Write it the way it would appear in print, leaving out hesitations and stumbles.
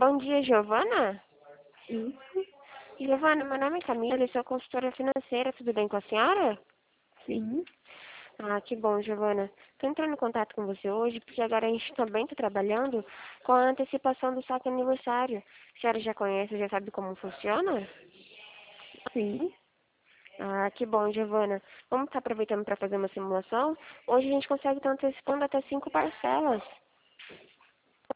Bom dia, Giovana. Isso, Giovana, meu nome é Camila, eu sou consultora financeira, tudo bem com a senhora? sim, Ah, que bom, Giovana. Estou entrando em contato com você hoje porque agora a gente também está trabalhando com a antecipação do saque aniversário. A senhora já conhece, já sabe como funciona? sim. Ah, que bom, Giovana. Vamos estar aproveitando para fazer uma simulação? Hoje a gente consegue estar antecipando até 5 parcelas.